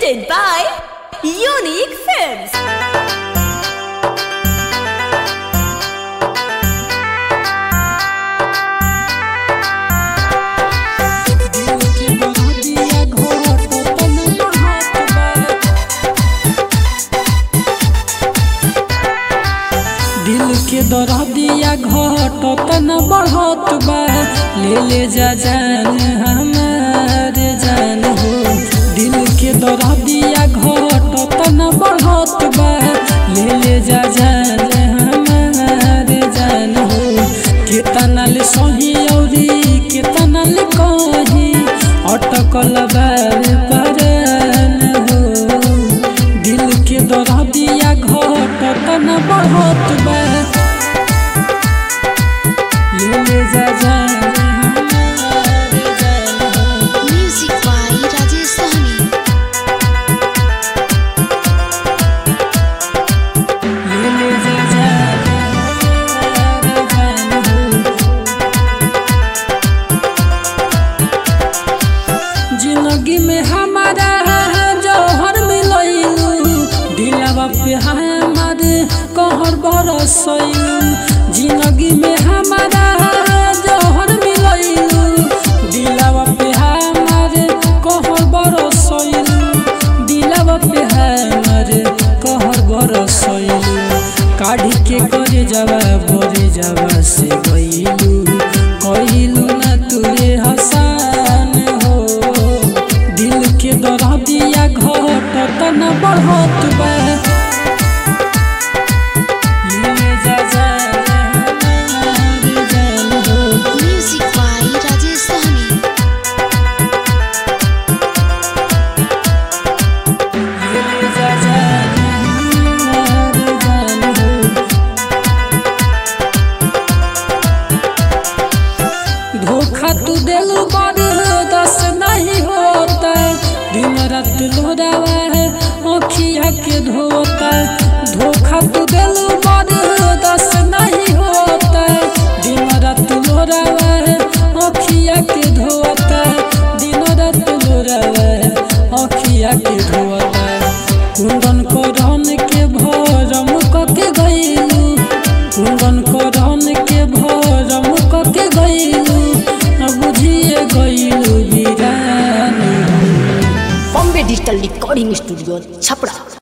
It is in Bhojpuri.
presented by Unique Films. दिल के दरदिया घटत न बढ़त बा, ले जा जान हमारे जान हो। दिल के दरदिया घटत न बढ़त बा, ले जा जान हमारे जान हो। केतना ले सही औरी केतना ले कही, अटकल बार परान हो। दिल के दरदिया घटत न बढ़त बा, ले जा जान हमारे जान हो। Music by Rajesh Sahni. ले जा जान हमारे जान हो। जिंदगी में हमारा जौहर मिलैलू, दिलवा पे हमारे कहर बरसैलू। जिंदगी में हमारा जौहर मिलैलू, दिलवा पे हमारे कहर बरसैलू। दिलवा पे हमारे कहर बरसैलू। काढ़ी के करे जावा बोरे जावा से गईलू, कहिलू ना तुरे हसान हो। दिल के दरदिया घटत न बढ़त बा, ले जा जान हमारे जान हो। Music by Rajesh Sahni. ले जा जान हमारे जान हो। धोखा तू दिलू बर्दाश्त नहीं होता, दिन रात लोरावा है आँखिया के धोता। धोखा तू दिलू बर्दाश्त नहीं होता, दिन रात लोरावा है आँखिया के धोता। दिन रात लोरावा है आँखिया के धोता। कुंदन को रन के भरम कके गईलू, कुंदन को रन के भरम कके गईलू। बुझिए गईलू वीरानी। Bombay Digital Recording Studio, Chapra.